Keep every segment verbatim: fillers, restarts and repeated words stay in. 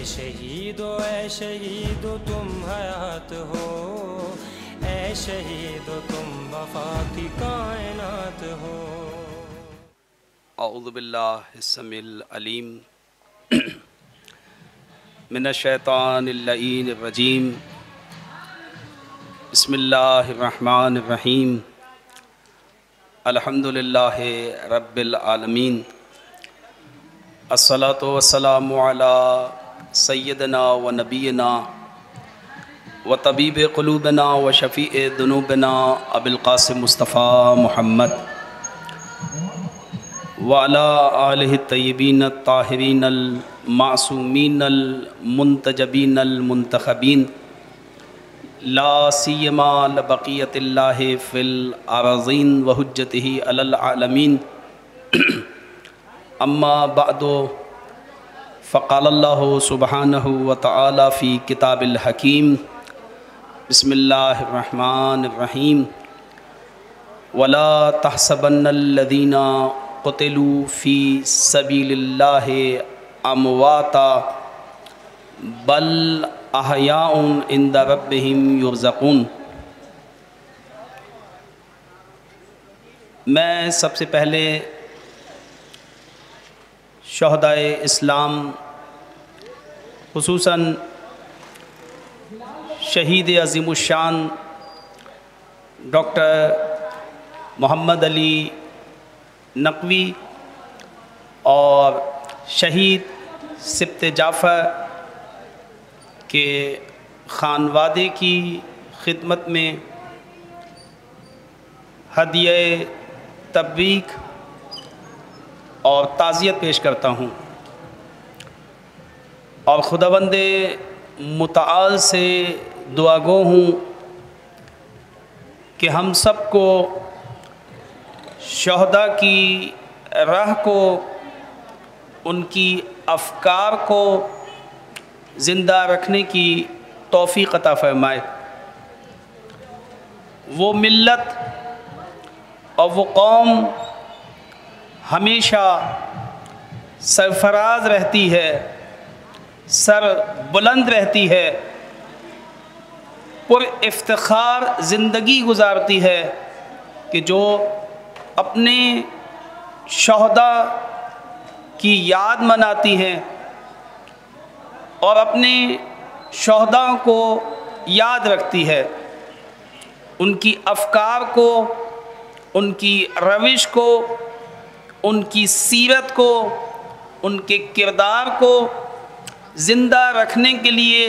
شہیدو اے شہیدو تم حیات ہو، اے شہیدو تم وفا کی کائنات ہو۔ اعوذ باللہ السمیع العلیم من الشیطان اللعین الرجیم، بسم اللہ الرحمن الرحیم، الحمد للہ رب العالمین، الصلاۃ والسلام علی سیدنا و نبینا و طبیب قلوبنا و شفیع ذنوبنا ابی القاسم مصطفیٰ محمد وعلی آلہ الطیبین الطاہرین المعصومین المنتجبین المنتخبین، لا سیما لبقیت اللہ فی الارضین وحجتہ علی العالمین، اما بعد فقال اللہ سبحانہ وتعالی فی کتاب الحکیم، بسم اللہ الرحمن الرحیم، ولا تحسبن الذین قتلوا فی سبیل اللہ امواتا بل احیاء عند ربہم یرزقون۔ میں سب سے پہلے شہدائے اسلام خصوصاً شہید عظیم الشان ڈاکٹر محمد علی نقوی اور شہید سبط جعفر کے خانوادے کی خدمت میں ہدیہ تبریک اور تعزیت پیش کرتا ہوں، اور خداوند متعال سے دعا گو ہوں کہ ہم سب کو شہداء کی راہ کو، ان کی افکار کو زندہ رکھنے کی توفیق عطا فرمائے۔ وہ ملت اور وہ قوم ہمیشہ سرفراز رہتی ہے، سر بلند رہتی ہے، پر افتخار زندگی گزارتی ہے کہ جو اپنے شہداء کی یاد مناتی ہیں اور اپنے شہداء کو یاد رکھتی ہے، ان کی افکار کو، ان کی روش کو، ان کی سیرت کو، ان کے کردار کو زندہ رکھنے کے لیے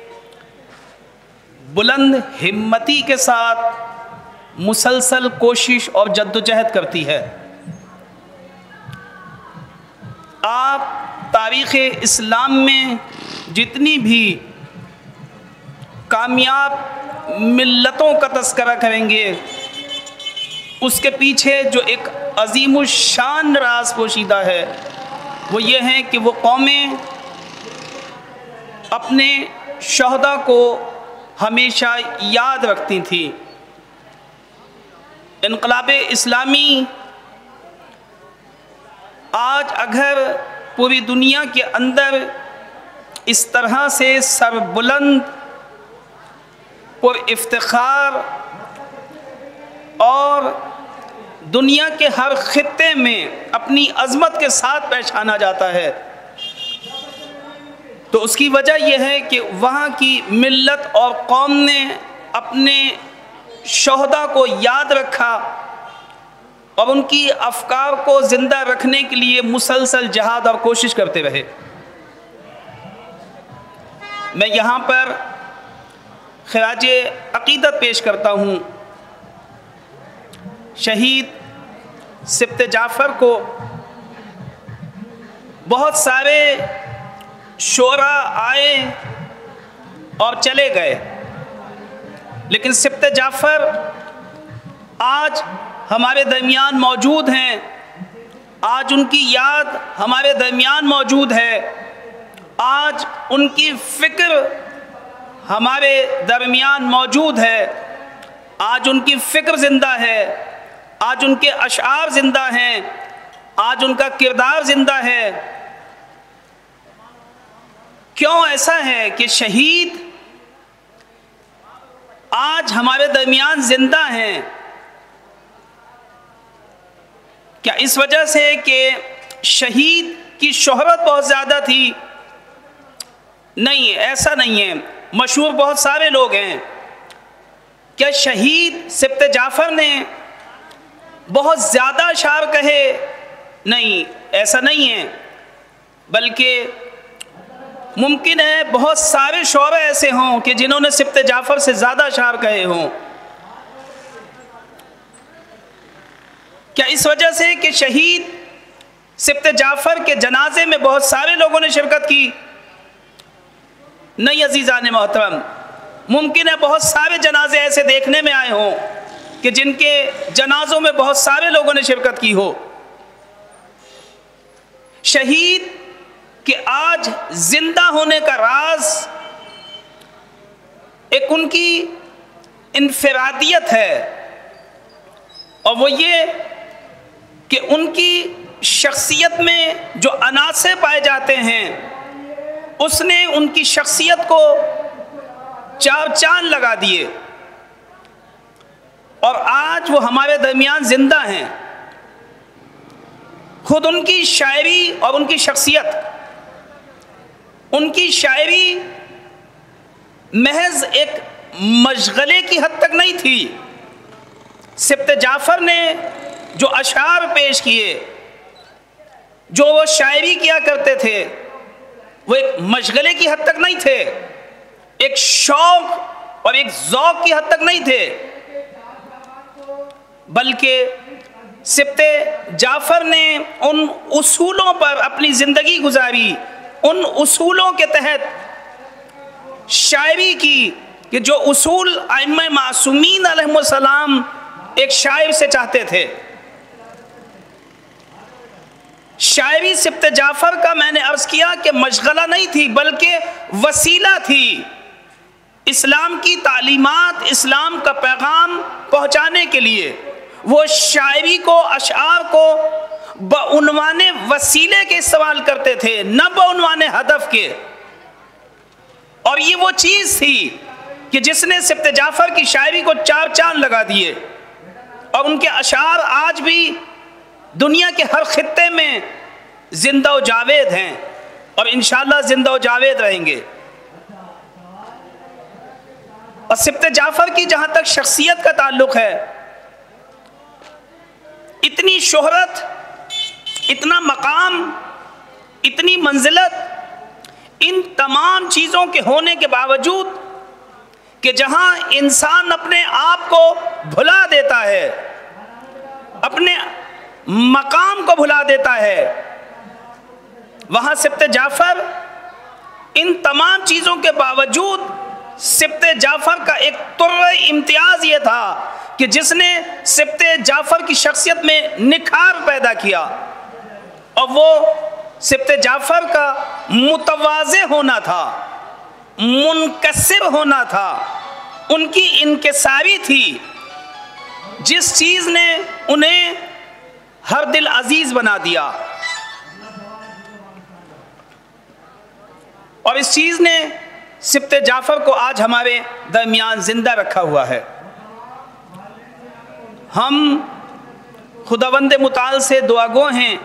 بلند ہمتی کے ساتھ مسلسل کوشش اور جدوجہد کرتی ہے۔ آپ تاریخ اسلام میں جتنی بھی کامیاب ملتوں کا تذکرہ کریں گے، اس کے پیچھے جو ایک عظیم الشان راز پوشیدہ ہے وہ یہ ہے کہ وہ قومیں اپنے شہداء کو ہمیشہ یاد رکھتی تھیں۔ انقلاب اسلامی آج اگر پوری دنیا کے اندر اس طرح سے سربلند، پر افتخار اور دنیا کے ہر خطے میں اپنی عظمت کے ساتھ پہچانا جاتا ہے، تو اس کی وجہ یہ ہے کہ وہاں کی ملت اور قوم نے اپنے شہداء کو یاد رکھا اور ان کی افکار کو زندہ رکھنے کے لیے مسلسل جہاد اور کوشش کرتے رہے۔ میں یہاں پر خراج عقیدت پیش کرتا ہوں شہید سبط جعفر کو۔ بہت سارے شعراء آئے اور چلے گئے، لیکن سبط جعفر آج ہمارے درمیان موجود ہیں، آج ان کی یاد ہمارے درمیان موجود ہے، آج ان کی فکر ہمارے درمیان موجود ہے، آج ان کی فکر زندہ ہے، آج ان کے اشعار زندہ ہیں، آج ان کا کردار زندہ ہے۔ کیوں ایسا ہے کہ شہید آج ہمارے درمیان زندہ ہیں؟ کیا اس وجہ سے کہ شہید کی شہرت بہت زیادہ تھی؟ نہیں، ایسا نہیں ہے۔ مشہور بہت سارے لوگ ہیں۔ کیا شہید سبط جعفر نے بہت زیادہ اشعار کہے؟ نہیں، ایسا نہیں ہے، بلکہ ممکن ہے بہت سارے شعراء ایسے ہوں کہ جنہوں نے سبط جعفر سے زیادہ اشعار کہے ہوں۔ کیا اس وجہ سے کہ شہید سبط جعفر کے جنازے میں بہت سارے لوگوں نے شرکت کی؟ نہیں عزیزان محترم، ممکن ہے بہت سارے جنازے ایسے دیکھنے میں آئے ہوں کہ جن کے جنازوں میں بہت سارے لوگوں نے شرکت کی ہو۔ شہید کہ آج زندہ ہونے کا راز ایک ان کی انفرادیت ہے، اور وہ یہ کہ ان کی شخصیت میں جو عناصر پائے جاتے ہیں اس نے ان کی شخصیت کو چار چاند لگا دیے، اور آج وہ ہمارے درمیان زندہ ہیں۔ خود ان کی شاعری اور ان کی شخصیت، ان کی شاعری محض ایک مشغلے کی حد تک نہیں تھی۔ سبط جعفر نے جو اشعار پیش کیے، جو وہ شاعری کیا کرتے تھے، وہ ایک مشغلے کی حد تک نہیں تھے، ایک شوق اور ایک ذوق کی حد تک نہیں تھے، بلکہ سبط جعفر نے ان اصولوں پر اپنی زندگی گزاری، ان اصولوں کے تحت شاعری کی کہ جو اصول ائمہ معصومین علیہ السلام ایک شاعر سے چاہتے تھے۔ شاعری سبط جعفر کا میں نے عرض کیا کہ مشغلہ نہیں تھی، بلکہ وسیلہ تھی اسلام کی تعلیمات، اسلام کا پیغام پہنچانے کے لیے۔ وہ شاعری کو، اشعار کو بعنوان وسیلے کے استعمال کرتے تھے، نہ بعنوان ہدف کے، اور یہ وہ چیز تھی کہ جس نے سبط جعفر کی شاعری کو چار چاند لگا دیے، اور ان کے اشعار آج بھی دنیا کے ہر خطے میں زندہ و جاوید ہیں، اور انشاءاللہ زندہ و جاوید رہیں گے۔ اور سبط جعفر کی جہاں تک شخصیت کا تعلق ہے، اتنی شہرت، اتنا مقام، اتنی منزلت، ان تمام چیزوں کے ہونے کے باوجود کہ جہاں انسان اپنے آپ کو بھلا دیتا ہے، اپنے مقام کو بھلا دیتا ہے، وہاں سبط جعفر ان تمام چیزوں کے باوجود سبط جعفر کا ایک طر امتیاز یہ تھا کہ جس نے سبط جعفر کی شخصیت میں نکھار پیدا کیا، اور وہ سبط جعفر کا متواضع ہونا تھا، منکسر ہونا تھا، ان کی انکساری تھی، جس چیز نے انہیں ہر دل عزیز بنا دیا، اور اس چیز نے سبط جعفر کو آج ہمارے درمیان زندہ رکھا ہوا ہے۔ ہم خداوند متعال سے دعا گو ہیں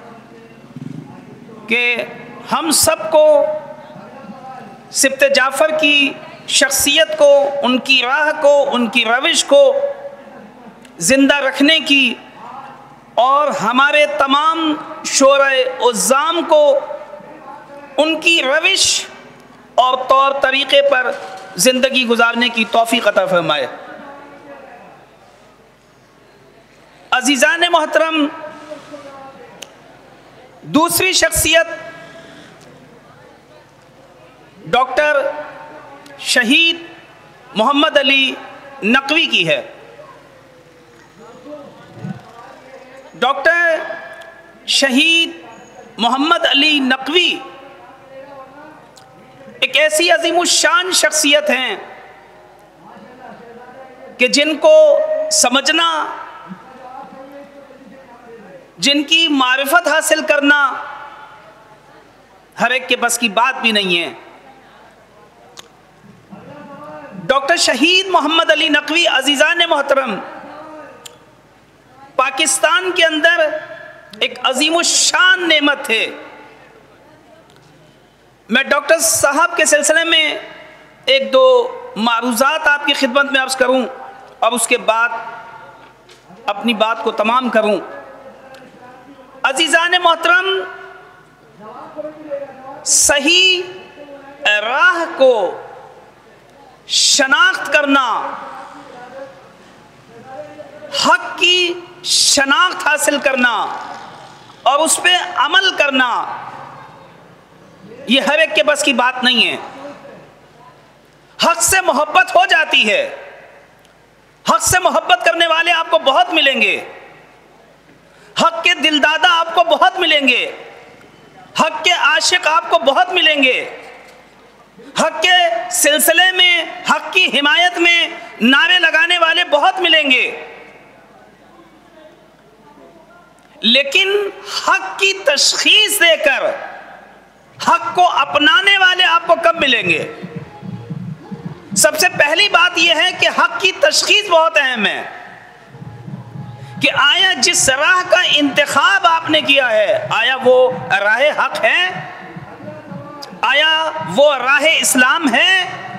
کہ ہم سب کو سبط جعفر کی شخصیت کو، ان کی راہ کو، ان کی روش کو زندہ رکھنے کی، اور ہمارے تمام شعراء عظام کو ان کی روش اور طور طریقے پر زندگی گزارنے کی توفیق عطا فرمائے۔ عزیزان محترم، دوسری شخصیت ڈاکٹر شہید محمد علی نقوی کی ہے۔ ڈاکٹر شہید محمد علی نقوی ایک ایسی عظیم الشان شخصیت ہیں کہ جن کو سمجھنا، جن کی معرفت حاصل کرنا ہر ایک کے بس کی بات بھی نہیں ہے۔ ڈاکٹر شہید محمد علی نقوی عزیزان محترم پاکستان کے اندر ایک عظیم الشان نعمت تھے۔ میں ڈاکٹر صاحب کے سلسلے میں ایک دو معروضات آپ کی خدمت میں عرض کروں اور اس کے بعد اپنی بات کو تمام کروں۔ عزیزان محترم، صحیح راہ کو شناخت کرنا، حق کی شناخت حاصل کرنا اور اس پہ عمل کرنا، یہ ہر ایک کے بس کی بات نہیں ہے۔ حق سے محبت ہو جاتی ہے، حق سے محبت کرنے والے آپ کو بہت ملیں گے، حق کے دلدادہ آپ کو بہت ملیں گے، حق کے عاشق آپ کو بہت ملیں گے، حق کے سلسلے میں، حق کی حمایت میں نعرے لگانے والے بہت ملیں گے، لیکن حق کی تشخیص دے کر حق کو اپنانے والے آپ کو کب ملیں گے؟ سب سے پہلی بات یہ ہے کہ حق کی تشخیص بہت اہم ہے کہ آیا جس راہ کا انتخاب آپ نے کیا ہے، آیا وہ راہ حق ہے؟ آیا وہ راہ اسلام ہے؟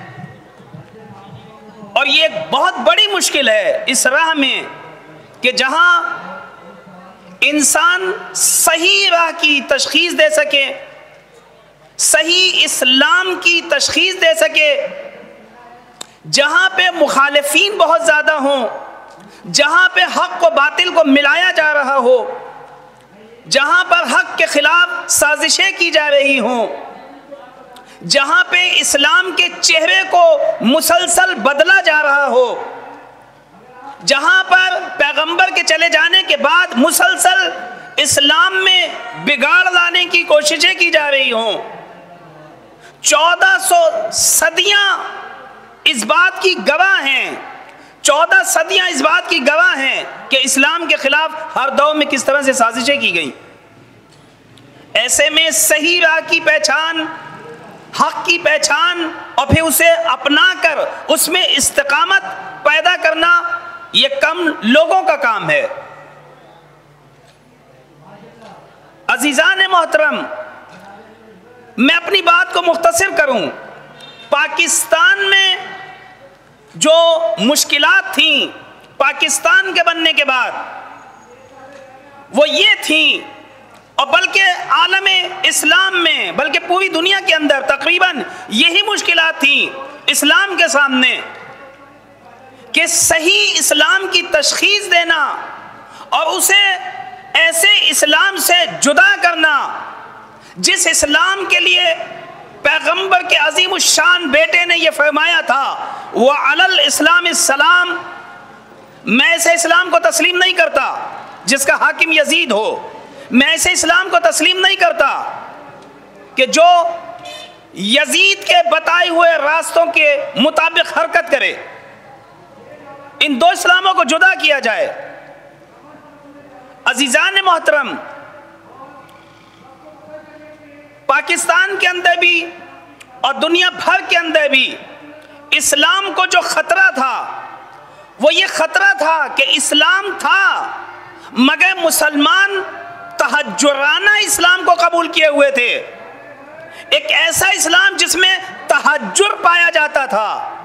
اور یہ ایک بہت بڑی مشکل ہے اس راہ میں کہ جہاں انسان صحیح راہ کی تشخیص دے سکے، صحیح اسلام کی تشخیص دے سکے، جہاں پہ مخالفین بہت زیادہ ہوں، جہاں پہ حق کو باطل کو ملایا جا رہا ہو، جہاں پر حق کے خلاف سازشیں کی جا رہی ہوں، جہاں پہ اسلام کے چہرے کو مسلسل بدلا جا رہا ہو، جہاں پر پیغمبر کے چلے جانے کے بعد مسلسل اسلام میں بگاڑ لانے کی کوششیں کی جا رہی ہوں، چودہ سو صدیاں اس بات کی گواہ ہیں، چودہ صدیاں اس بات کی گواہ ہیں کہ اسلام کے خلاف ہر دور میں کس طرح سے سازشیں کی گئیں۔ ایسے میں صحیح راہ کی پہچان، حق کی پہچان اور پھر اسے اپنا کر اس میں استقامت پیدا کرنا، یہ کم لوگوں کا کام ہے۔ عزیزان محترم، میں اپنی بات کو مختصر کروں۔ پاکستان میں جو مشکلات تھیں پاکستان کے بننے کے بعد، وہ یہ تھیں، اور بلکہ عالم اسلام میں، بلکہ پوری دنیا کے اندر تقریباً یہی مشکلات تھیں اسلام کے سامنے، کہ صحیح اسلام کی تشخیص دینا اور اسے ایسے اسلام سے جدا کرنا جس اسلام کے لیے پیغمبر کے عظیم الشان بیٹے نے یہ فرمایا تھا، وَعَلَى الْإِسْلَامِ السَّلَامِ، میں ایسے اسلام کو تسلیم نہیں کرتا جس کا حاکم یزید ہو، میں ایسے اسلام کو تسلیم نہیں کرتا کہ جو یزید کے بتائے ہوئے راستوں کے مطابق حرکت کرے۔ ان دو اسلاموں کو جدا کیا جائے۔ عزیزان محترم، پاکستان کے اندر بھی اور دنیا بھر کے اندر بھی اسلام کو جو خطرہ تھا وہ یہ خطرہ تھا کہ اسلام تھا مگر مسلمان تہجرانہ اسلام کو قبول کیے ہوئے تھے، ایک ایسا اسلام جس میں تہجر پایا جاتا تھا،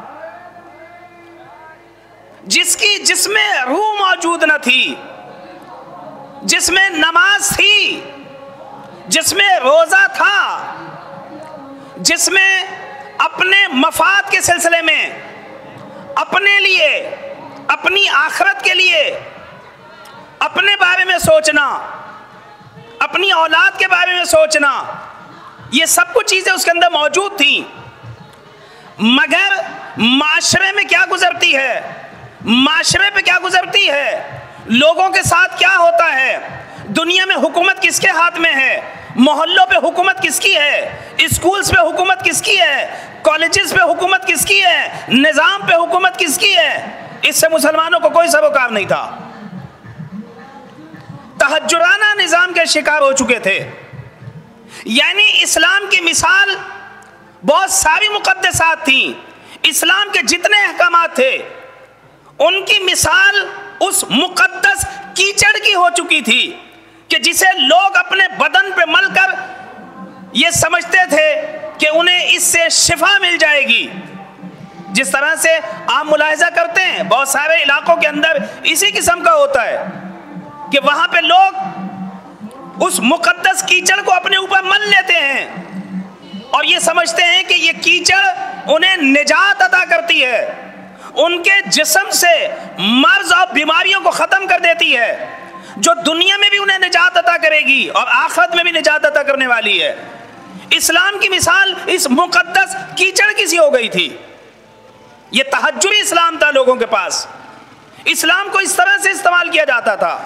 جس کی جس میں روح موجود نہ تھی، جس میں نماز تھی، جس میں روزہ تھا، جس میں اپنے مفاد کے سلسلے میں، اپنے لیے، اپنی آخرت کے لیے، اپنے بارے میں سوچنا، اپنی اولاد کے بارے میں سوچنا، یہ سب کچھ چیزیں اس کے اندر موجود تھیں۔ مگر معاشرے میں کیا گزرتی ہے، معاشرے پہ کیا گزرتی ہے، لوگوں کے ساتھ کیا ہوتا ہے، دنیا میں حکومت کس کے ہاتھ میں ہے، محلوں پہ حکومت کس کی ہے، اسکولز پہ حکومت کس کی ہے، کالجز پہ حکومت کس کی ہے، نظام پہ حکومت کس کی ہے، اس سے مسلمانوں کو کوئی سروکار نہیں تھا۔ تہجرانہ نظام کے شکار ہو چکے تھے۔ یعنی اسلام کی مثال بہت ساری مقدسات تھیں، اسلام کے جتنے احکامات تھے ان کی مثال اس مقدس کیچڑ کی ہو چکی تھی کہ جسے لوگ اپنے بدن پہ مل کر یہ سمجھتے تھے کہ انہیں اس سے شفا مل جائے گی۔ جس طرح سے آپ ملاحظہ کرتے ہیں بہت سارے علاقوں کے اندر اسی قسم کا ہوتا ہے کہ وہاں پہ لوگ اس مقدس کیچڑ کو اپنے اوپر مل لیتے ہیں اور یہ سمجھتے ہیں کہ یہ کیچڑ انہیں نجات عطا کرتی ہے، ان کے جسم سے مرض اور بیماریوں کو ختم کر دیتی ہے، جو دنیا میں بھی انہیں نجات عطا کرے گی اور آخرت میں بھی نجات عطا کرنے والی ہے۔ اسلام کی مثال اس مقدس کیچڑ کی سی ہو گئی تھی۔ یہ تہجری اسلام تھا لوگوں کے پاس، اسلام کو اس طرح سے استعمال کیا جاتا تھا،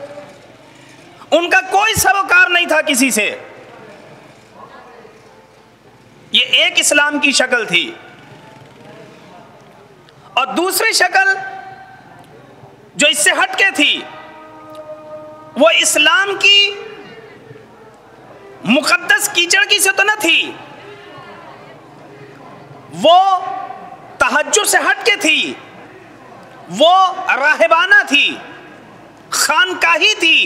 ان کا کوئی سروکار نہیں تھا کسی سے۔ یہ ایک اسلام کی شکل تھی، اور دوسری شکل جو اس سے ہٹ کے تھی وہ اسلام کی مقدس کیچڑ کی سے تو نہ تھی، وہ تہجر سے ہٹ کے تھی، وہ راہبانہ تھی، خانقاہی تھی۔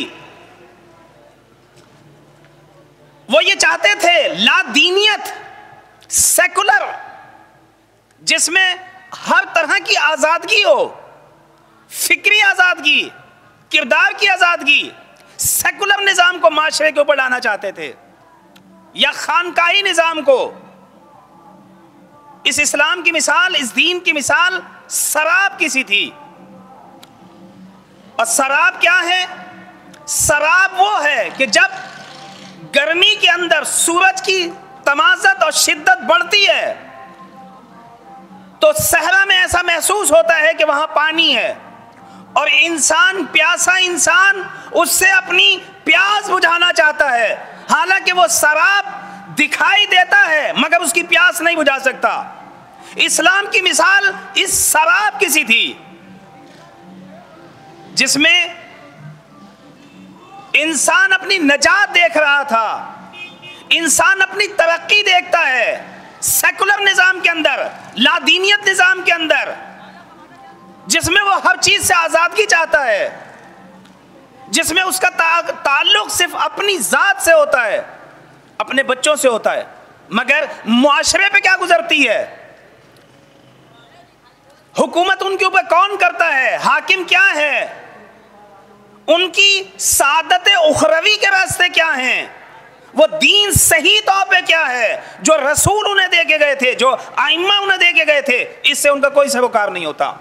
وہ یہ چاہتے تھے لا دینیت، سیکولر، جس میں ہر طرح کی آزادگی ہو، فکری آزادگی، کردار کی آزادگی، سیکولر نظام کو معاشرے کے اوپر لانا چاہتے تھے، یا خانقاہی نظام کو۔ اس اسلام کی مثال، اس دین کی مثال سراب کی سی تھی۔ اور سراب کیا ہے؟ سراب وہ ہے کہ جب گرمی کے اندر سورج کی تمازت اور شدت بڑھتی ہے تو صحرا میں ایسا محسوس ہوتا ہے کہ وہاں پانی ہے، اور انسان، پیاسا انسان، اس سے اپنی پیاس بجھانا چاہتا ہے، حالانکہ وہ سراب دکھائی دیتا ہے مگر اس کی پیاس نہیں بجھا سکتا۔ اسلام کی مثال اس سراب کی سی تھی جس میں انسان اپنی نجات دیکھ رہا تھا، انسان اپنی ترقی دیکھتا ہے سیکولر نظام کے اندر، لا دینیت نظام کے اندر، جس میں وہ ہر چیز سے آزادگی چاہتا ہے، جس میں اس کا تعلق صرف اپنی ذات سے ہوتا ہے، اپنے بچوں سے ہوتا ہے، مگر معاشرے پہ کیا گزرتی ہے، حکومت ان کے اوپر کون کرتا ہے، حاکم کیا ہے، ان کی سعادت اخروی کے راستے کیا ہیں، وہ دین صحیح طور پہ کیا ہے جو رسول انہیں دے کے گئے تھے، جو ائمہ انہیں دے کے گئے تھے، اس سے ان کا کوئی سروکار نہیں ہوتا۔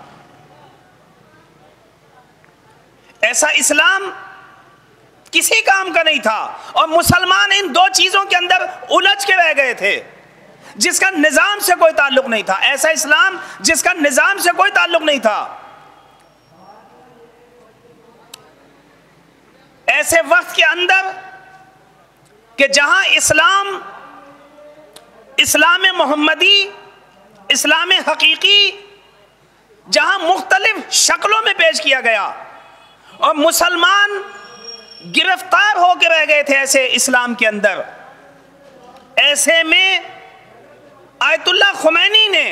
ایسا اسلام کسی کام کا نہیں تھا، اور مسلمان ان دو چیزوں کے اندر الجھ کے رہ گئے تھے، جس کا نظام سے کوئی تعلق نہیں تھا، ایسا اسلام جس کا نظام سے کوئی تعلق نہیں تھا۔ ایسے وقت کے اندر کہ جہاں اسلام، اسلام محمدی، اسلام حقیقی، جہاں مختلف شکلوں میں پیش کیا گیا اور مسلمان گرفتار ہو کے رہ گئے تھے ایسے اسلام کے اندر، ایسے میں آیت اللہ خمینی نے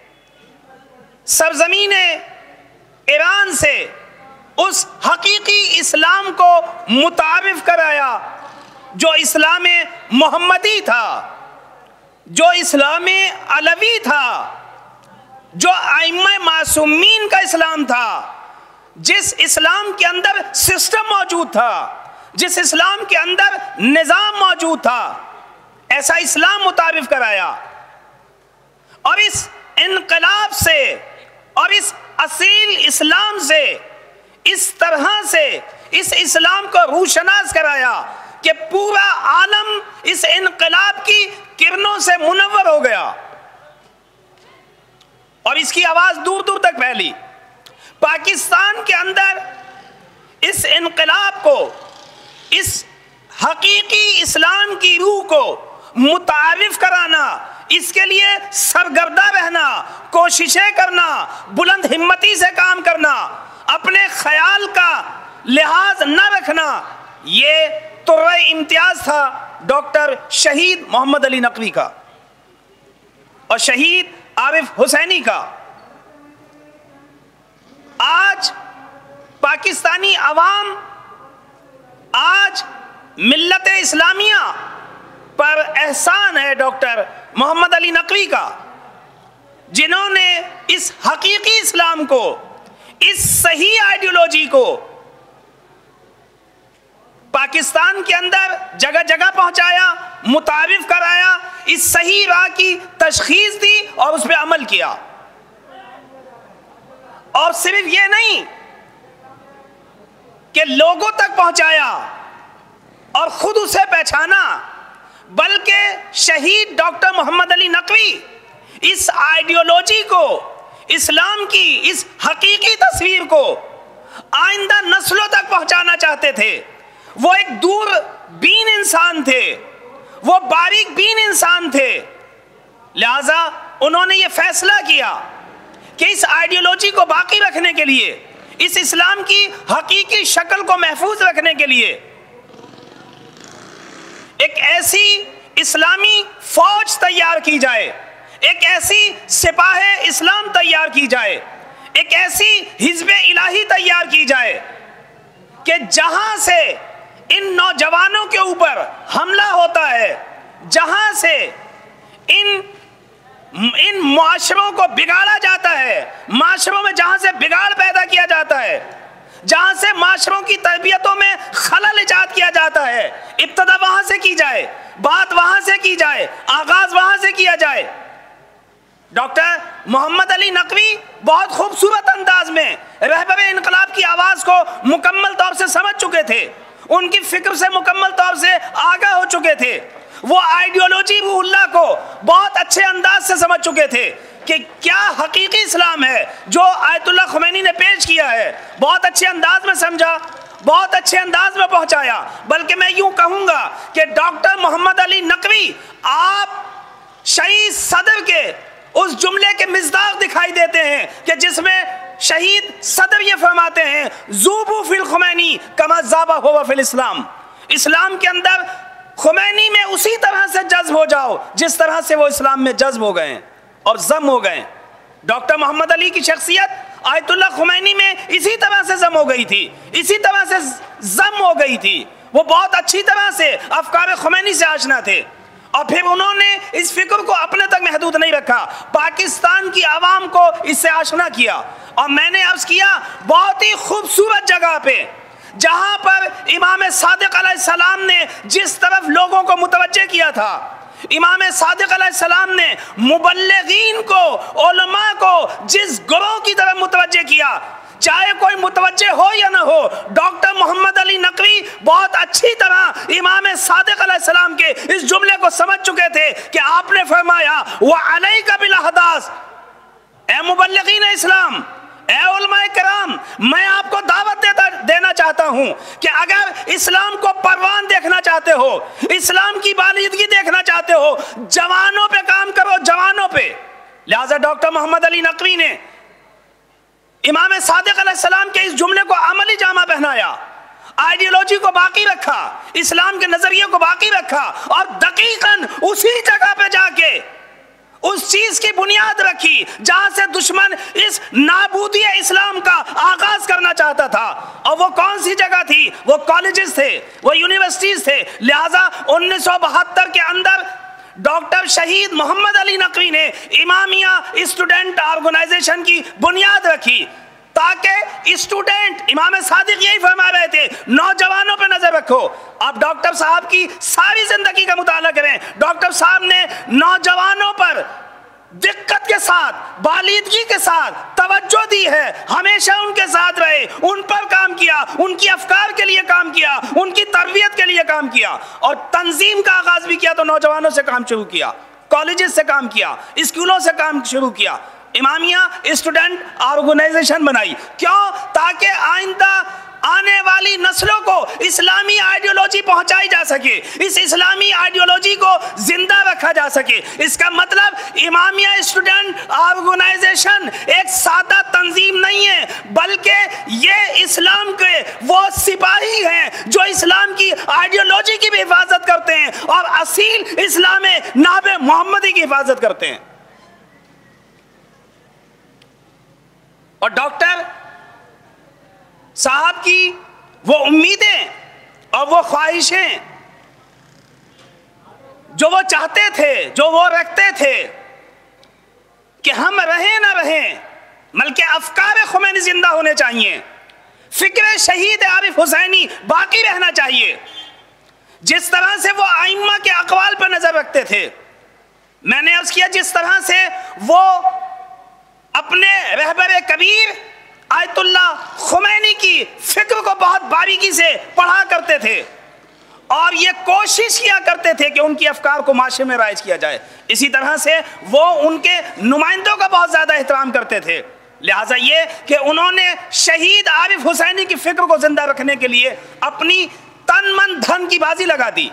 سرزمین ایران سے اس حقیقی اسلام کو متعارف کرایا جو اسلام محمدی تھا، جو اسلام علوی تھا، جو ائمہ معصومین کا اسلام تھا، جس اسلام کے اندر سسٹم موجود تھا، جس اسلام کے اندر نظام موجود تھا، ایسا اسلام متعارف کرایا۔ اور اس انقلاب سے اور اس اصیل اسلام سے اس طرح سے اس اسلام کو روشناس کرایا کہ پورا عالم اس انقلاب کی کرنوں سے منور ہو گیا، اور اس کی آواز دور دور تک پھیلی۔ پاکستان کے اندر اس انقلاب کو، اس حقیقی اسلام کی روح کو متعارف کرانا، اس کے لیے سرگردہ رہنا، کوششیں کرنا، بلند ہمتی سے کام کرنا، اپنے خیال کا لحاظ نہ رکھنا، یہ طرح امتیاز تھا ڈاکٹر شہید محمد علی نقوی کا اور شہید عارف حسینی کا. آج پاکستانی عوام آج ملت اسلامیہ پر احسان ہے ڈاکٹر محمد علی نقوی کا، جنہوں نے اس حقیقی اسلام کو، اس صحیح آئیڈیولوجی کو پاکستان کے اندر جگہ جگہ پہنچایا، متعارف کرایا، اس صحیح راہ کی تشخیص دی اور اس پہ عمل کیا. اور صرف یہ نہیں کہ لوگوں تک پہنچایا اور خود اسے پہچانا، بلکہ شہید ڈاکٹر محمد علی نقوی اس آئیڈیولوجی کو، اسلام کی اس حقیقی تصویر کو آئندہ نسلوں تک پہنچانا چاہتے تھے. وہ ایک دور بین انسان تھے، وہ باریک بین انسان تھے، لہذا انہوں نے یہ فیصلہ کیا کہ اس آئیڈیولوجی کو باقی رکھنے کے لیے، اس اسلام کی حقیقی شکل کو محفوظ رکھنے کے لیے ایک ایسی اسلامی فوج تیار کی جائے، ایک ایسی سپاہ اسلام تیار کی جائے، ایک ایسی حزب الہی تیار کی جائے کہ جہاں سے ان نوجوانوں کے اوپر حملہ ہوتا ہے، جہاں سے ان ان معاشروں کو بگاڑا جاتا ہے، معاشروں میں جہاں سے بگاڑ پیدا کیا جاتا ہے، جہاں سے معاشروں کی تربیتوں میں خلل ایجاد کیا جاتا ہے، ابتدا وہاں سے کی جائے، بات وہاں سے کی جائے، آغاز وہاں سے کیا جائے. ڈاکٹر محمد علی نقوی بہت خوبصورت انداز میں رہبر انقلاب کی آواز کو مکمل طور سے سمجھ چکے تھے، ان کی فکر سے مکمل طور سے آگاہ ہو چکے تھے. وہ آئیڈیولوجی روح اللہ کو بہت اچھے انداز سے سمجھ چکے تھے کہ کیا حقیقی اسلام ہے جو آیت اللہ خمینی نے پیش کیا ہے. بہت اچھے انداز میں سمجھا، بہت اچھے انداز میں پہنچایا. بلکہ میں یوں کہوں گا کہ ڈاکٹر محمد علی نقوی آپ شہید صدر کے اس جملے کے مصداق دکھائی دیتے ہیں کہ جس میں شہید صدر یہ فرماتے ہیں ذوبوا فی الخمینی کما ذابا ہوا فی الاسلام. اسلام کے اندر خمینی میں اسی طرح سے جذب ہو جاؤ جس طرح سے وہ اسلام میں جذب ہو گئے اور ضم ہو گئے. ڈاکٹر محمد علی کی شخصیت آیت اللہ خمینی میں اسی طرح سے ضم ہو گئی تھی، اسی طرح سے ضم ہو گئی تھی. وہ بہت اچھی طرح سے افکار خمینی سے آشنا تھے، اور پھر انہوں نے اس فکر کو اپنے تک محدود نہیں رکھا، پاکستان کی عوام کو اس سے آشنا کیا. اور میں نے عرض کیا بہت ہی خوبصورت جگہ پہ جہاں پر امام صادق علیہ السلام نے جس طرف لوگوں کو متوجہ کیا تھا، امام صادق علیہ السلام نے مبلغین کو، علماء کو جس گروہ کی طرف متوجہ کیا، چاہے کوئی متوجہ ہو یا نہ ہو، ڈاکٹر محمد علی نقوی بہت اچھی طرح امام صادق علیہ السلام کے اس جملے کو سمجھ چکے تھے کہ آپ نے فرمایا وَعَلَيْكَ بِالْأَحْدَاثِ، اے مبلغین اسلام، اے علماء کرام، میں آپ کو دعوت دیتا دینا چاہتا ہوں کہ اگر اسلام کو پروان دیکھنا چاہتے ہو، اسلام کی بالیدگی دیکھنا چاہتے ہو، جوانوں پہ کام کرو، جوانوں پہ. لہذا ڈاکٹر محمد علی نقوی نے امام صادق علیہ السلام کے اس جملے کو عملی جامہ پہنایا، آئیڈیولوجی کو باقی رکھا، اسلام کے نظریے کو باقی رکھا، اور دقیقاً اسی جگہ پہ جا کے اس چیز کی بنیاد رکھی جہاں سے دشمن اس نابودی اسلام کا آغاز کرنا چاہتا تھا. اور وہ کون سی جگہ تھی؟ وہ کالجز تھے، وہ یونیورسٹیز تھے. لہٰذا انیس سو بہتر کے اندر ڈاکٹر شہید محمد علی نقوی نے امامیہ اسٹوڈنٹ آرگنائزیشن کی بنیاد رکھی تاکہ اسٹوڈنٹ، امام صادق یہی فرما رہے تھے نوجوانوں پہ نظر رکھو. آپ ڈاکٹر صاحب کی ساری زندگی کا مطالعہ کریں، ڈاکٹر صاحب نے نوجوانوں پر دقت کے ساتھ، بالیدگی کے ساتھ توجہ دی ہے، ہمیشہ ان کے ساتھ رہے، ان پر کام کیا، ان کی افکار کے لیے کام کیا، ان کی تربیت کے لیے کام کیا. اور تنظیم کا آغاز بھی کیا تو نوجوانوں سے کام شروع کیا، کالجز سے کام کیا، اسکولوں سے کام شروع کیا، امامیہ اسٹوڈنٹ آرگنائزیشن بنائی. کیوں؟ تاکہ آئندہ آنے والی نسلوں کو اسلامی آئیڈیالوجی پہنچائی جا سکے، اس اسلامی آئیڈیالوجی کو زندہ رکھا جا سکے۔ اس کا مطلب امامیہ اسٹوڈنٹ آرگنائزیشن ایک سادہ تنظیم نہیں ہے، بلکہ یہ اسلام کے وہ سپاہی ہیں جو اسلام کی آئیڈیالوجی کی بھی حفاظت کرتے ہیں اور اصیل اسلام ناب محمدی کی حفاظت کرتے ہیں۔ اور ڈاکٹر صاحب کی وہ امیدیں اور وہ خواہشیں جو وہ چاہتے تھے، جو وہ رکھتے تھے کہ ہم رہیں نہ رہیں، بلکہ افکار خمینی زندہ ہونے چاہیے، فکر شہید عارف حسینی باقی رہنا چاہیے، جس طرح سے وہ ائمہ کے اقوال پر نظر رکھتے تھے، میں نے عرض کیا جس طرح سے وہ اپنے رہبر کبیر آیت اللہ خمینی کی فکر کو بہت باریکی سے پڑھا کرتے تھے اور یہ کوشش کیا کرتے تھے کہ ان کی افکار کو معاشرے میں رائج کیا جائے، اسی طرح سے وہ ان کے نمائندوں کا بہت زیادہ احترام کرتے تھے۔ لہٰذا یہ کہ انہوں نے شہید عارف حسینی کی فکر کو زندہ رکھنے کے لیے اپنی تن من دھن کی بازی لگا دی۔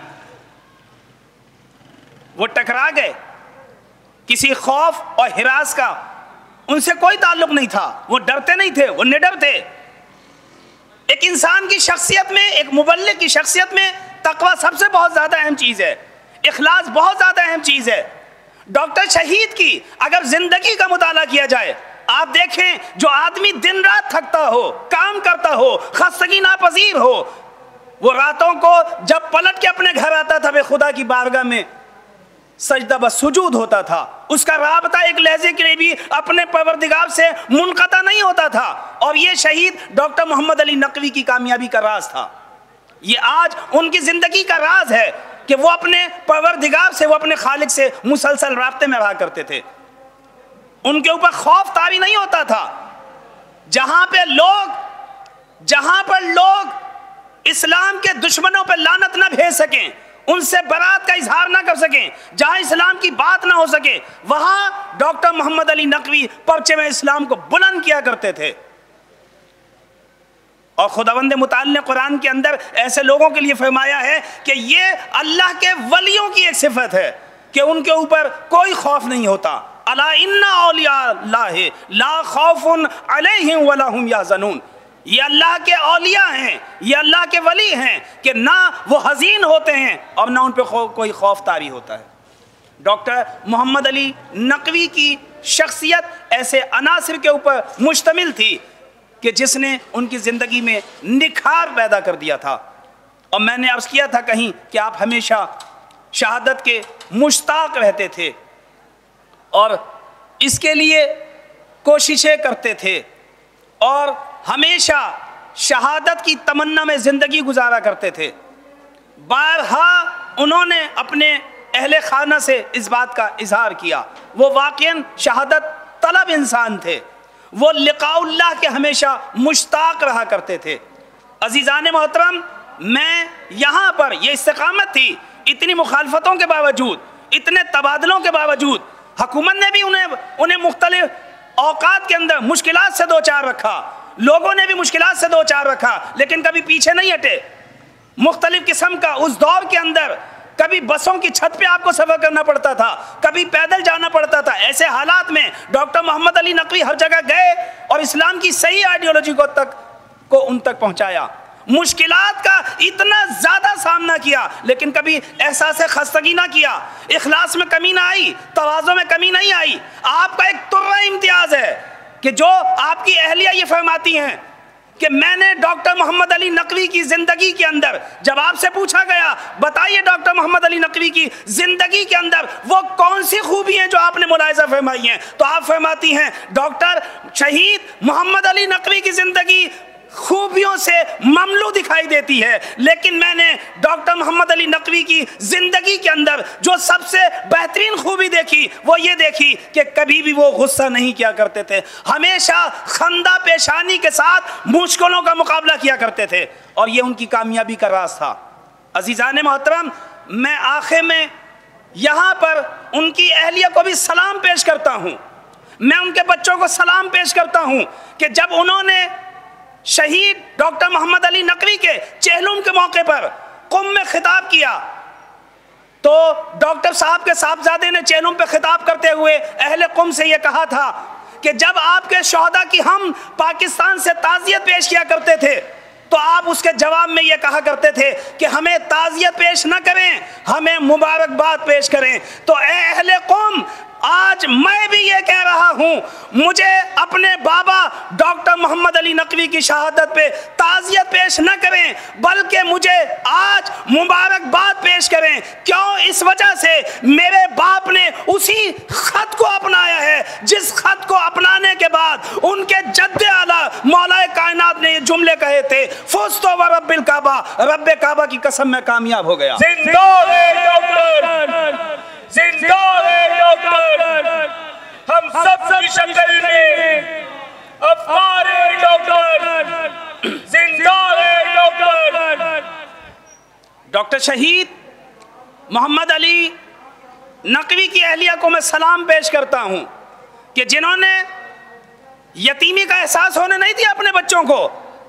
وہ ٹکرا گئے، کسی خوف اور ہراس کا ان سے کوئی تعلق نہیں تھا، وہ ڈرتے نہیں تھے، وہ نڈر تھے۔ ایک انسان کی شخصیت میں، ایک مبلغ کی شخصیت میں تقوی سب سے بہت زیادہ اہم چیز ہے، اخلاص بہت زیادہ اہم چیز ہے۔ ڈاکٹر شہید کی اگر زندگی کا مطالعہ کیا جائے، آپ دیکھیں جو آدمی دن رات تھکتا ہو، کام کرتا ہو، خستگی ناپذیر ہو، وہ راتوں کو جب پلٹ کے اپنے گھر آتا تھا بے خدا کی بارگاہ میں سجدہ بس سجود ہوتا تھا، اس کا رابطہ ایک لہجے کے لیے بھی اپنے پروردگار سے منقطع نہیں ہوتا تھا، اور یہ شہید ڈاکٹر محمد علی نقوی کی کامیابی کا راز تھا۔ یہ آج ان کی زندگی کا راز ہے کہ وہ اپنے پروردگار سے، وہ اپنے خالق سے مسلسل رابطے میں رہا کرتے تھے، ان کے اوپر خوف طاری نہیں ہوتا تھا۔ جہاں پہ لوگ جہاں پر لوگ اسلام کے دشمنوں پہ لعنت نہ بھیج سکیں، ان سے برات کا اظہار نہ کر سکیں، جہاں اسلام کی بات نہ ہو سکے، وہاں ڈاکٹر محمد علی نقوی پرچم اسلام کو بلند کیا کرتے تھے۔ اور خداوند متعال نے قرآن کے اندر ایسے لوگوں کے لیے فرمایا ہے کہ یہ اللہ کے ولیوں کی ایک صفت ہے کہ ان کے اوپر کوئی خوف نہیں ہوتا۔ الا ان اولیاء اللہ لا خوف علیہم ولا هم یحزنون، یہ اللہ کے اولیاء ہیں، یہ اللہ کے ولی ہیں کہ نہ وہ حزین ہوتے ہیں اور نہ ان پہ کوئی خوف طاری ہوتا ہے۔ ڈاکٹر محمد علی نقوی کی شخصیت ایسے عناصر کے اوپر مشتمل تھی کہ جس نے ان کی زندگی میں نکھار پیدا کر دیا تھا۔ اور میں نے عرض کیا تھا کہیں کہ آپ ہمیشہ شہادت کے مشتاق رہتے تھے اور اس کے لیے کوششیں کرتے تھے اور ہمیشہ شہادت کی تمنا میں زندگی گزارا کرتے تھے۔ بارہا انہوں نے اپنے اہل خانہ سے اس بات کا اظہار کیا، وہ واقعاً شہادت طلب انسان تھے، وہ لقاء اللہ کے ہمیشہ مشتاق رہا کرتے تھے۔ عزیزان محترم، میں یہاں پر یہ استقامت تھی، اتنی مخالفتوں کے باوجود، اتنے تبادلوں کے باوجود، حکومت نے بھی انہیں انہیں مختلف اوقات کے اندر مشکلات سے دو چار رکھا، لوگوں نے بھی مشکلات سے دو چار رکھا، لیکن کبھی پیچھے نہیں ہٹے۔ مختلف قسم کا اس دور کے اندر کبھی بسوں کی چھت پہ آپ کو سفر کرنا پڑتا تھا، کبھی پیدل جانا پڑتا تھا۔ ایسے حالات میں ڈاکٹر محمد علی نقوی ہر جگہ گئے اور اسلام کی صحیح آئیڈیالوجی کو تک کو ان تک پہنچایا۔ مشکلات کا اتنا زیادہ سامنا کیا لیکن کبھی احساس خستگی نہ کیا، اخلاص میں کمی نہ آئی، تواضع میں کمی نہیں آئی۔ آپ کا ایک ترہ امتیاز ہے کہ جو آپ کی اہلیہ یہ فرماتی ہیں کہ میں نے ڈاکٹر محمد علی نقوی کی زندگی کے اندر، جب آپ سے پوچھا گیا بتائیے ڈاکٹر محمد علی نقوی کی زندگی کے اندر وہ کون سی خوبی ہیں جو آپ نے ملاحظہ فرمائی ہیں، تو آپ فرماتی ہیں ڈاکٹر شہید محمد علی نقوی کی زندگی خوبیوں سے مملو دکھائی دیتی ہے، لیکن میں نے ڈاکٹر محمد علی نقوی کی زندگی کے اندر جو سب سے بہترین خوبی دیکھی وہ یہ دیکھی کہ کبھی بھی وہ غصہ نہیں کیا کرتے تھے، ہمیشہ خندہ پیشانی کے ساتھ مشکلوں کا مقابلہ کیا کرتے تھے، اور یہ ان کی کامیابی کا راز تھا۔ عزیزان محترم، میں آخر میں یہاں پر ان کی اہلیہ کو بھی سلام پیش کرتا ہوں، میں ان کے بچوں کو سلام پیش کرتا ہوں کہ جب انہوں نے شہید ڈاکٹر محمد علی نقوی کے چہلم کے موقع پر قم میں خطاب کیا تو ڈاکٹر صاحب کے صاحبزادے نے چہلم پہ خطاب کرتے ہوئے اہل قم سے یہ کہا تھا کہ جب آپ کے شہداء کی ہم پاکستان سے تعزیت پیش کیا کرتے تھے تو آپ اس کے جواب میں یہ کہا کرتے تھے کہ ہمیں تعزیت پیش نہ کریں، ہمیں مبارکباد پیش کریں۔ تو اے اہل قم، آج میں بھی یہ کہہ رہا ہوں، مجھے اپنے بابا ڈاکٹر محمد علی نقوی کی شہادت پہ تعزیت پیش نہ کریں بلکہ مجھے آج مبارکباد پیش کریں۔ کیوں؟ اس وجہ سے میرے باپ نے اسی خط کو اپنایا ہے جس خط کو اپنانے کے بعد ان کے جد اعلیٰ مولا کائنات نے یہ جملے کہے تھے، فزت و رب الکعبہ، رب کعبہ کی قسم میں کامیاب ہو گیا۔ زندہ ہے ڈاکٹر، زندہ ہے ڈاکٹر، ہم سب کی شکل میں افکار ڈاکٹر، زندہ ہے ڈاکٹر۔ ڈاکٹر شہید محمد علی نقوی کی اہلیہ کو میں سلام پیش کرتا ہوں کہ جنہوں نے یتیمی کا احساس ہونے نہیں دیا اپنے بچوں کو،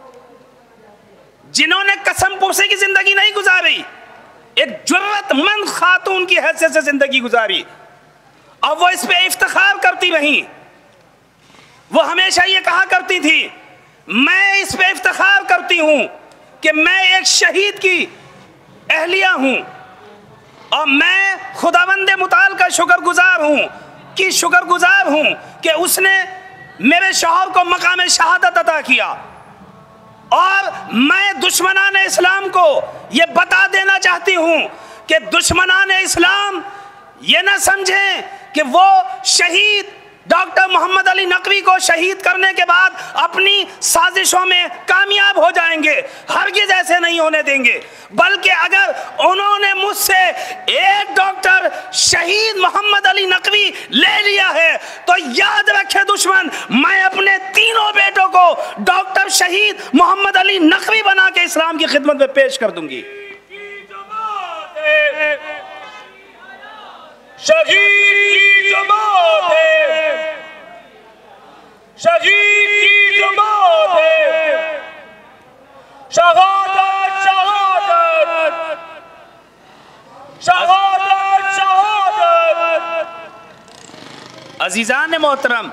جنہوں نے قسم پرسی کی زندگی نہیں گزاری، ایک جرت مند خاتون کی حیثیت سے زندگی گزاری اور وہ اس پہ افتخار کرتی رہیں۔ وہ ہمیشہ یہ کہا کرتی تھی، میں اس پہ افتخار کرتی ہوں کہ میں ایک شہید کی اہلیہ ہوں اور میں خداوند متعال کا شکر گزار ہوں کی شکر گزار ہوں کہ اس نے میرے شوہر کو مقام شہادت عطا کیا۔ اور میں دشمنان اسلام کو یہ بتا دینا چاہتی ہوں کہ دشمنان اسلام یہ نہ سمجھیں کہ وہ شہید ڈاکٹر محمد علی نقوی کو شہید کرنے کے بعد اپنی سازشوں میں کامیاب ہو جائیں گے، ہرگز ایسے نہیں ہونے دیں گے، بلکہ اگر انہوں نے مجھ سے ایک ڈاکٹر شہید محمد علی نقوی لے لیا ہے تو یاد رکھے دشمن، میں اپنے تینوں بیٹوں کو ڈاکٹر شہید محمد علی نقوی بنا کے اسلام کی خدمت میں پیش کر دوں گی۔ شہید کی جماعت ہے، شہید کی جماعت ہے، شہادت شہادت، شہادت شہادت۔ عزیزان محترم،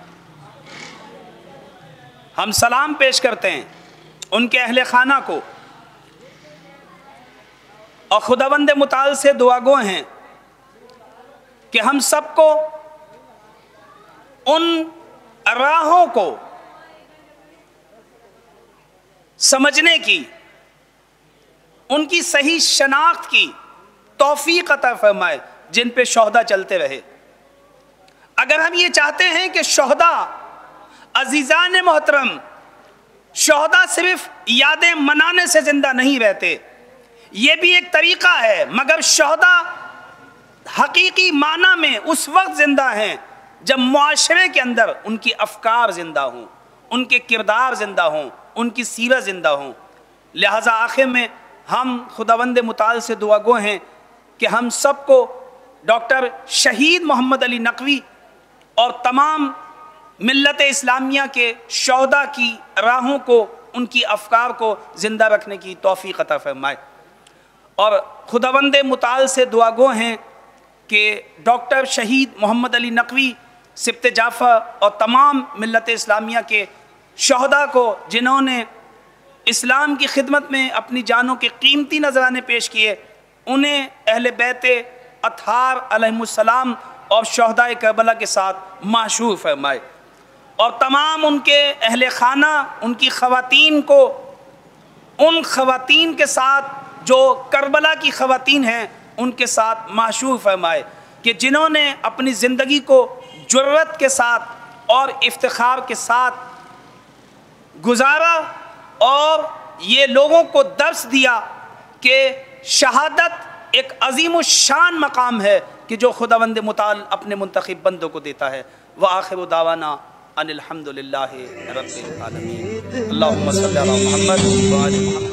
ہم سلام پیش کرتے ہیں ان کے اہل خانہ کو اور خداوند متعال سے دعا گو ہیں کہ ہم سب کو ان راہوں کو سمجھنے کی، ان کی صحیح شناخت کی توفیق عطا فرمائے جن پہ شہداء چلتے رہے۔ اگر ہم یہ چاہتے ہیں کہ شہداء، عزیزان محترم، شہداء صرف یادیں منانے سے زندہ نہیں رہتے، یہ بھی ایک طریقہ ہے، مگر شہداء حقیقی معنی میں اس وقت زندہ ہیں جب معاشرے کے اندر ان کی افکار زندہ ہوں، ان کے کردار زندہ ہوں، ان کی سیرت زندہ ہوں۔ لہٰذا آخر میں ہم خداوند متعال سے دعا گو ہیں کہ ہم سب کو ڈاکٹر شہید محمد علی نقوی اور تمام ملت اسلامیہ کے شہداء کی راہوں کو، ان کی افکار کو زندہ رکھنے کی توفیق عطا فرمائے، اور خداوند متعال سے دعا گو ہیں کہ ڈاکٹر شہید محمد علی نقوی، سبط جعفر اور تمام ملت اسلامیہ کے شہداء کو جنہوں نے اسلام کی خدمت میں اپنی جانوں کے قیمتی نذرانے پیش کیے، انہیں اہل بیت اطہار علیہم السلام اور شہداء کربلا کے ساتھ محشور فرمائے، اور تمام ان کے اہل خانہ، ان کی خواتین کو ان خواتین کے ساتھ جو کربلا کی خواتین ہیں ان کے ساتھ محشور فرمائے کہ جنہوں نے اپنی زندگی کو جرت کے ساتھ اور افتخار کے ساتھ گزارا اور یہ لوگوں کو درس دیا کہ شہادت ایک عظیم الشان مقام ہے کہ جو خداوند متعال اپنے منتخب بندوں کو دیتا ہے۔ وآخر دعوانا ان الحمد للہ رب العالمین۔ اللہم صلی علی محمد وآل محمد۔